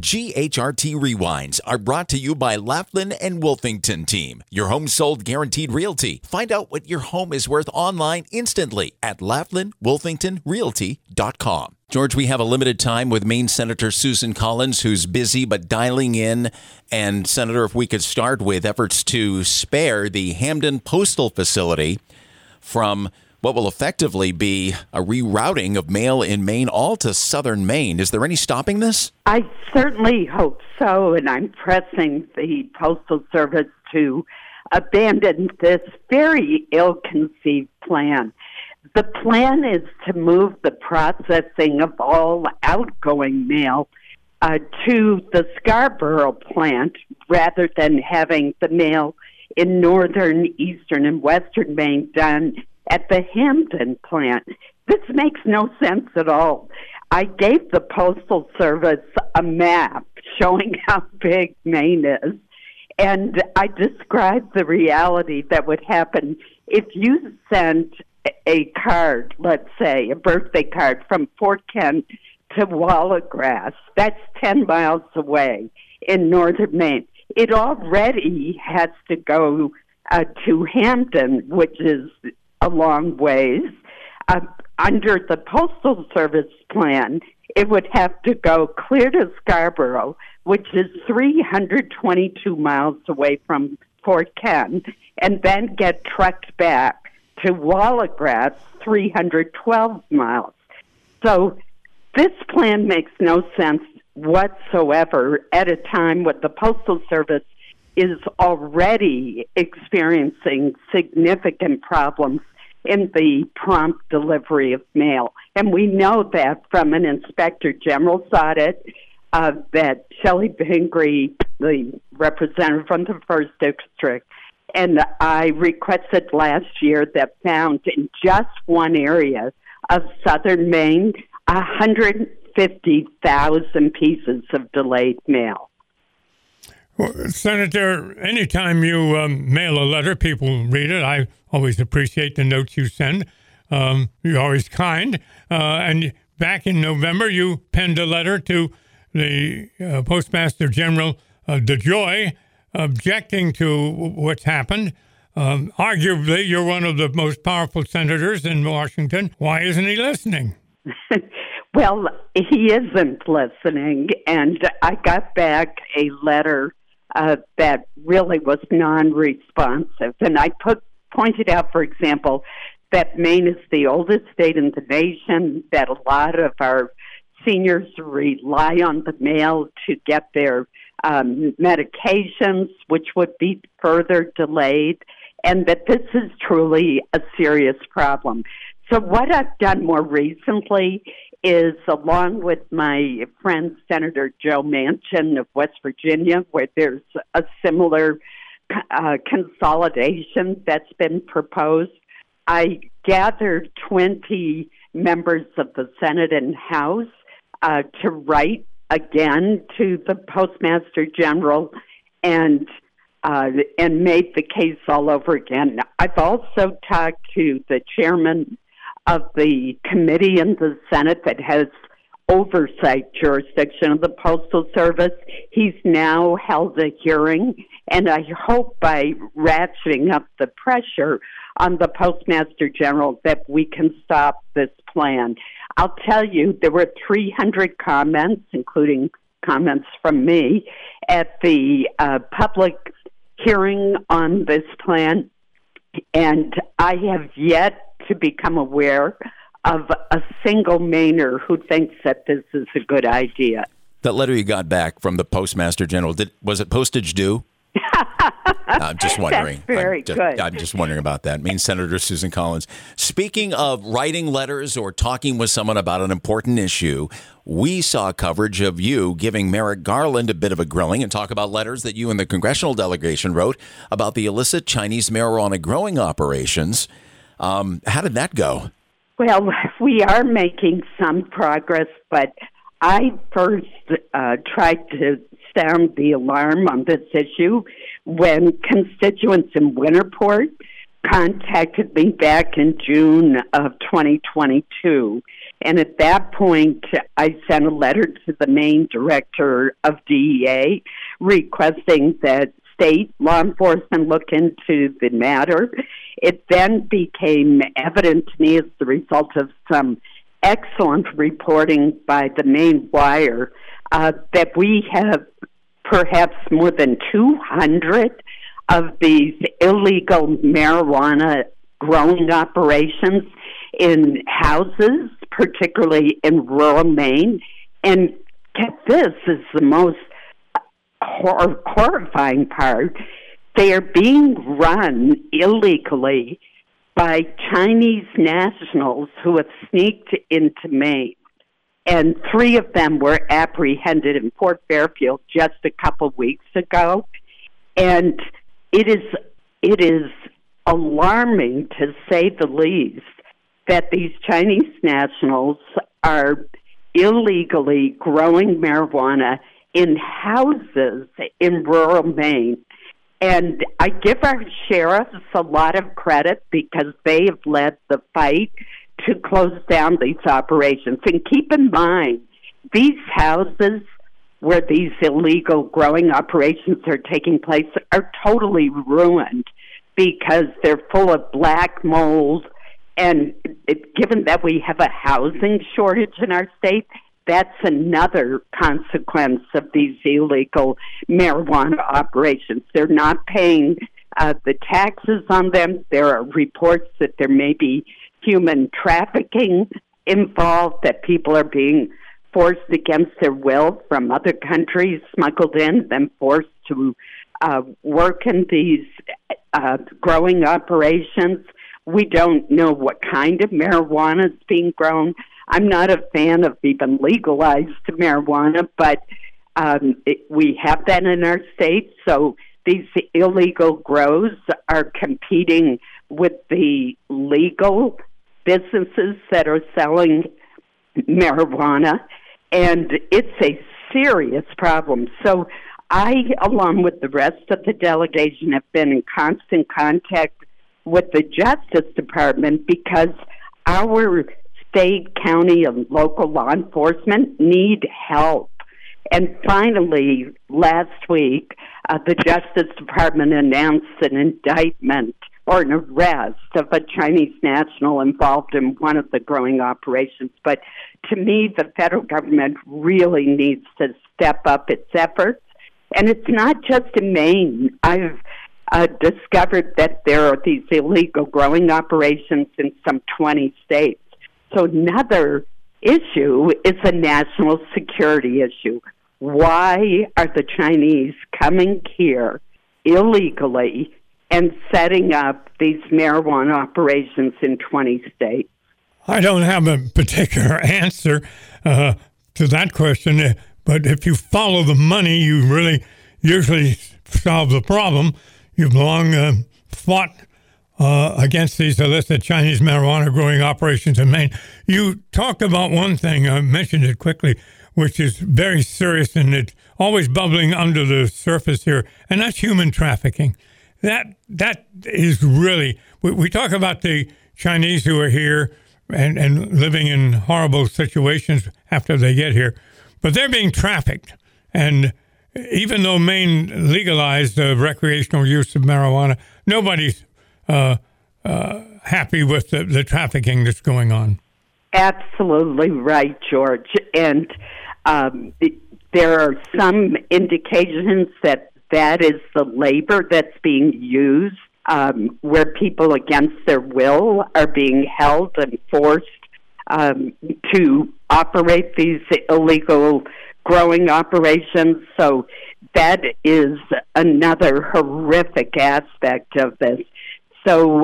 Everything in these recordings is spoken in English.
GHRT Rewinds are brought to you by Laughlin and Wolfington Team. Your home sold guaranteed realty. Find out what your home is worth online instantly at LaughlinWolfingtonRealty.com. George, we have a limited time with Maine Senator Susan Collins, who's busy but dialing in. And Senator, if we could start with efforts to spare the Hamden Postal Facility from what will effectively be a rerouting of mail in Maine all to southern Maine. Is there any stopping this? I certainly hope so, and I'm pressing the Postal Service to abandon this very ill-conceived plan. The plan is to move the processing of all outgoing mail to the Scarborough plant rather than having the mail in northern, eastern, and western Maine done at the Hamden plant. This makes no sense at all. I gave the Postal Service a map showing how big Maine is, and I described the reality that would happen if you sent a card, let's say, a birthday card from Fort Kent to Wallagrass. That's 10 miles away in northern Maine. It already has to go to Hamden, which is a long ways. Under the Postal Service plan, it would have to go clear to Scarborough, which is 322 miles away from Fort Kent, and then get trucked back to Wallagrass, 312 miles. So this plan makes no sense whatsoever at a time when the Postal Service is already experiencing significant problems in the prompt delivery of mail. And we know that from an Inspector General's audit that Shelley Pingree, the representative from the 1st District, and I requested last year that found in just one area of southern Maine 150,000 pieces of delayed mail. Well, Senator, anytime you mail a letter, people read it. I always appreciate the notes you send. You're always kind. And back in November, you penned a letter to the Postmaster General DeJoy objecting to what's happened. Arguably, you're one of the most powerful senators in Washington. Why isn't he listening? Well, he isn't listening, and I got back a letter that really was non-responsive. And I pointed out, for example, that Maine is the oldest state in the nation, that a lot of our seniors rely on the mail to get their medications, which would be further delayed, and that this is truly a serious problem. So what I've done more recently is, along with my friend Senator Joe Manchin of West Virginia, where there's a similar consolidation that's been proposed, I gathered 20 members of the Senate and House to write again to the Postmaster General and made the case all over again. I've also talked to the chairman of the committee in the Senate that has oversight jurisdiction of the Postal Service. He's now held a hearing, and I hope by ratcheting up the pressure on the Postmaster General that we can stop this plan. I'll tell you, there were 300 comments, including comments from me, at the public hearing on this plan, and I have yet to become aware of a single Mainer who thinks that this is a good idea. That letter you got back from the Postmaster General, was it postage due? I'm just wondering. That's very good. I'm just wondering about that. Maine Senator Susan Collins. Speaking of writing letters or talking with someone about an important issue, we saw coverage of you giving Merrick Garland a bit of a grilling and talk about letters that you and the congressional delegation wrote about the illicit Chinese marijuana growing operations. How did that go? Well, we are making some progress, but I first tried to sound the alarm on this issue when constituents in Winterport contacted me back in June of 2022 And at that point, I sent a letter to the Maine director of DEA requesting that state law enforcement look into the matter. It then became evident to me as the result of some excellent reporting by the Maine Wire that we have perhaps more than 200 of these illegal marijuana growing operations in houses, particularly in rural Maine. And this is the most horrifying part. They are being run illegally by Chinese nationals who have sneaked into Maine. And 3 of them were apprehended in Fort Fairfield just a couple weeks ago. And it is alarming, to say the least, that these Chinese nationals are illegally growing marijuana in houses in rural Maine. And I give our sheriffs a lot of credit because they have led the fight to close down these operations. And keep in mind, these houses where these illegal growing operations are taking place are totally ruined because they're full of black mold. And given that we have a housing shortage in our state, that's another consequence of these illegal marijuana operations. They're not paying the taxes on them. There are reports that there may be human trafficking involved, that people are being forced against their will from other countries, smuggled in, then forced to work in these growing operations. We don't know what kind of marijuana is being grown. I'm not a fan of even legalized marijuana, but we have that in our state. So these illegal grows are competing with the legal businesses that are selling marijuana, and it's a serious problem. So I, along with the rest of the delegation, have been in constant contact with the Justice Department because our state, county, and local law enforcement need help. And finally, last week, the Justice Department announced an indictment or an arrest of a Chinese national involved in one of the growing operations. But to me, the federal government really needs to step up its efforts. And it's not just in Maine. I've discovered that there are these illegal growing operations in some 20 states. So another issue is a national security issue. Why are the Chinese coming here illegally and setting up these marijuana operations in 20 states? I don't have a particular answer to that question, but if you follow the money, you really usually solve the problem. You've long fought against these illicit Chinese marijuana growing operations in Maine. You talked about one thing, I mentioned it quickly, which is very serious and it's always bubbling under the surface here, and that's human trafficking. That is really, we talk about the Chinese who are here and living in horrible situations after they get here, but they're being trafficked. And even though Maine legalized the recreational use of marijuana, nobody's happy with the trafficking that's going on. Absolutely right, George. And there are some indications that is the labor that's being used, where people against their will are being held and forced to operate these illegal growing operations. So that is another horrific aspect of this. So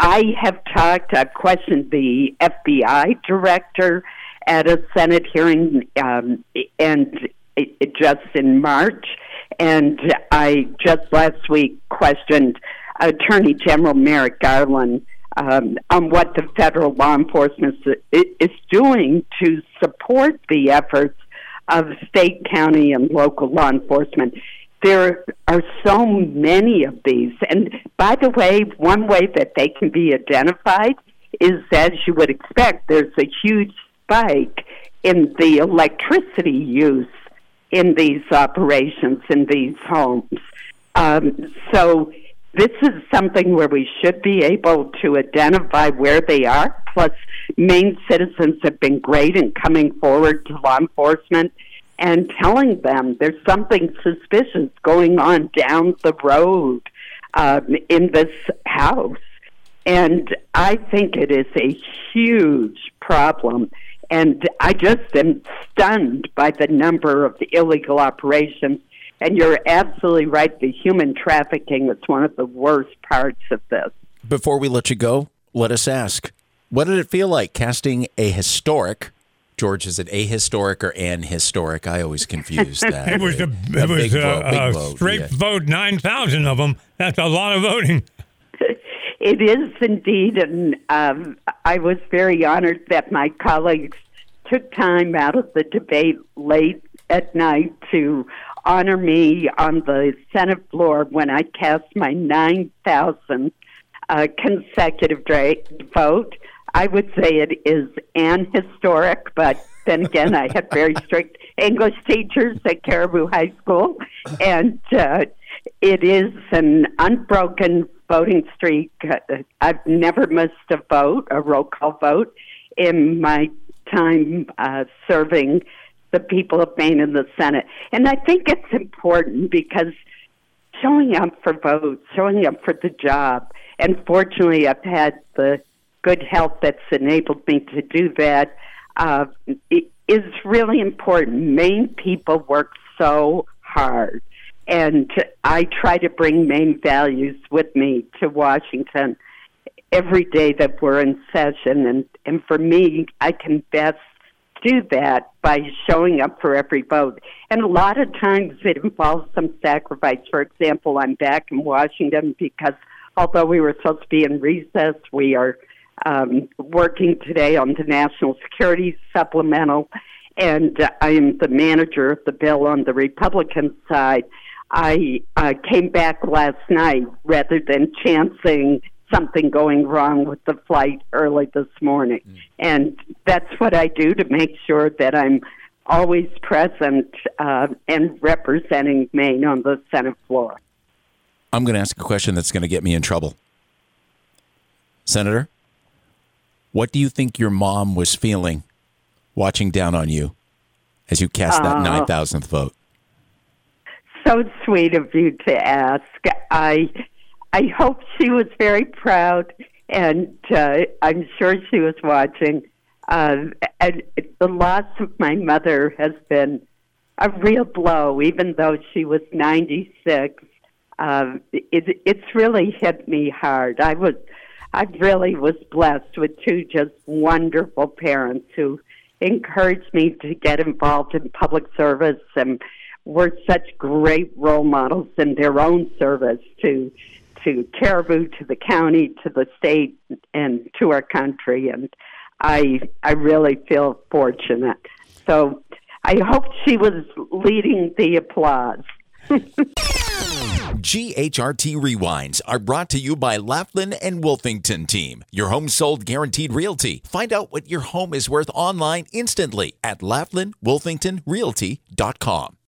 I've questioned the FBI director at a Senate hearing and just in March, and I just last week questioned Attorney General Merrick Garland on what the federal law enforcement is doing to support the efforts of state, county, and local law enforcement. There are so many of these. And by the way, one way that they can be identified is, as you would expect, there's a huge spike in the electricity use in these operations, in these homes. So this is something where we should be able to identify where they are. Plus, Maine citizens have been great in coming forward to law enforcement and telling them there's something suspicious going on down the road in this house. And I think it is a huge problem. And I just am stunned by the number of the illegal operations. And you're absolutely right. The human trafficking is one of the worst parts of this. Before we let you go, let us ask, what did it feel like casting a historic, George, is it ahistoric or an historic? I always confuse that. It was a big vote, straight vote, 9,000 of them. That's a lot of voting. It is indeed, and I was very honored that my colleagues took time out of the debate late at night to honor me on the Senate floor when I cast my 9,000th consecutive vote. I would say it is an historic, but then again, I had very strict English teachers at Caribou High School, and it is an unbroken voting streak. I've never missed a vote, a roll call vote, in my time serving the people of Maine in the Senate. And I think it's important because showing up for votes, showing up for the job, and fortunately I've had the good health that's enabled me to do that, it is really important. Maine people work so hard. And I try to bring Maine values with me to Washington every day that we're in session. And for me, I can best do that by showing up for every vote. And a lot of times it involves some sacrifice. For example, I'm back in Washington because although we were supposed to be in recess, we are working today on the National Security Supplemental. And I am the manager of the bill on the Republican side. I came back last night rather than chancing something going wrong with the flight early this morning. And that's what I do to make sure that I'm always present and representing Maine on the Senate floor. I'm going to ask a question that's going to get me in trouble. Senator, what do you think your mom was feeling watching down on you as you cast that 9,000th vote? So sweet of you to ask. I hope she was very proud, and I'm sure she was watching. And the loss of my mother has been a real blow, even though she was 96. It's really hit me hard. I really was blessed with two just wonderful parents who encouraged me to get involved in public service and were such great role models in their own service to Caribou, to the county, to the state, and to our country. And I really feel fortunate. So I hope she was leading the applause. GHRT Rewinds are brought to you by Laughlin and Wolfington Team, your home sold guaranteed realty. Find out what your home is worth online instantly at LaughlinWolfingtonRealty.com.